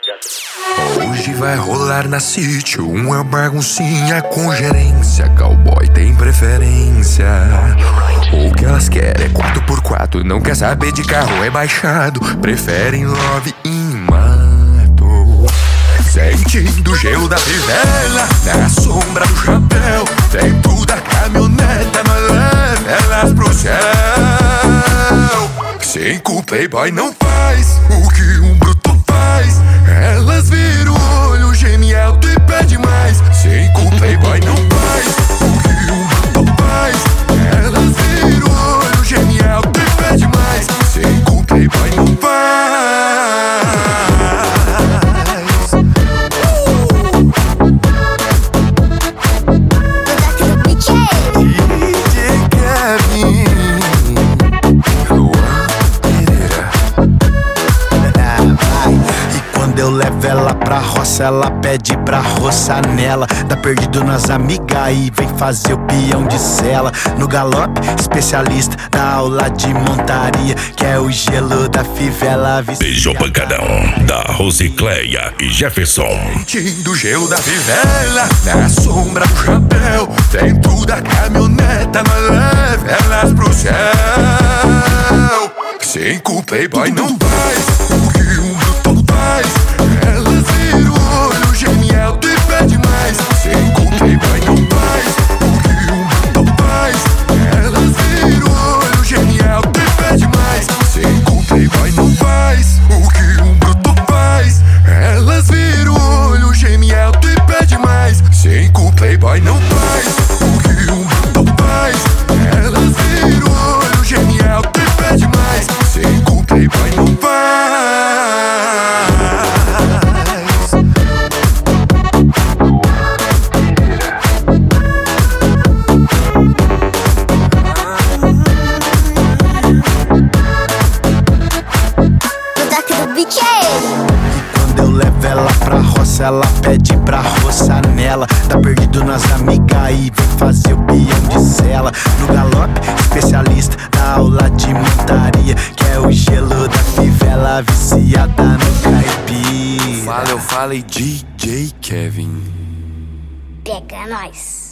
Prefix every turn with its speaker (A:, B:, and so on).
A: Hoje vai rolar na City uma baguncinha com gerência. Cowboy tem preferência. O que elas querem é 4x4, não quer saber de carro rebaixado. Preferem love em mato. Sentindo o gelo da fivela, na sombra do chapéu. Dentro da caminhoneta, mas leva elas pro céu. Cinco playboy não faz o que um bruto faz. Elas viram o olho, geme alto e pede mais. Cinco playboy não faz o que um bruto faz. Elas viram o olho, geme alto e pede mais. Cinco playboy não faz. DJ Kevin,
B: eu levo ela pra roça, ela pede pra roçar nela. Tá perdido nas amigas e vem fazer o peão de cela. No galope, especialista da aula de montaria, que é o gelo da fivela.
C: Beijou pancadão da Rosicléia e Jefferson.
A: Sentindo o gelo da fivela, na sombra do chapéu. Dentro da caminhoneta, mas leva elas pro céu. Cinco playboy não faz o que um bruto faz. Elas viram o olho, geme alto e pede mais. Cinco playboy não faz o que um bruto faz. Elas viram o olho, geme alto e pede mais. Cinco playboy não faz o que um bruto faz. Elas viram o olho, geme alto e pede mais. Cinco playboy não faz o que um bruto faz. Elas viram o olho, geme alto e pede mais. Cinco playboy não faz.
B: Ela pede pra roçar nela. Tá perdido nas amigas e vem fazer o peão de cela. No galope, especialista da aula de montaria, que é o gelo da fivela, viciada no caipira.
A: Eu falei DJ Kevin.
D: Pega nós.